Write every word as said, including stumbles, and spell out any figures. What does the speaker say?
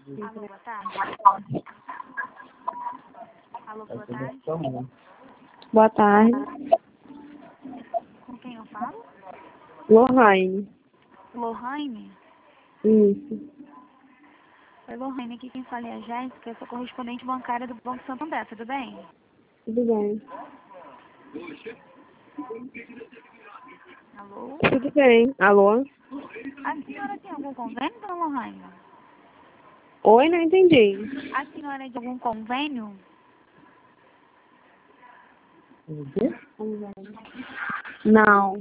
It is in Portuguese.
Alô, boa tarde. Alô, boa tarde. Boa tarde. Com quem eu falo? Lohane. Lohane? Isso. Oi, Lohane, aqui quem fala é a Jéssica, eu sou correspondente bancária do Banco Santander, tudo bem? Tudo bem. Alô? Tudo bem. Alô? A senhora tem algum convênio, dona Lohane? Oi, não entendi. A senhora é de algum convênio? Não.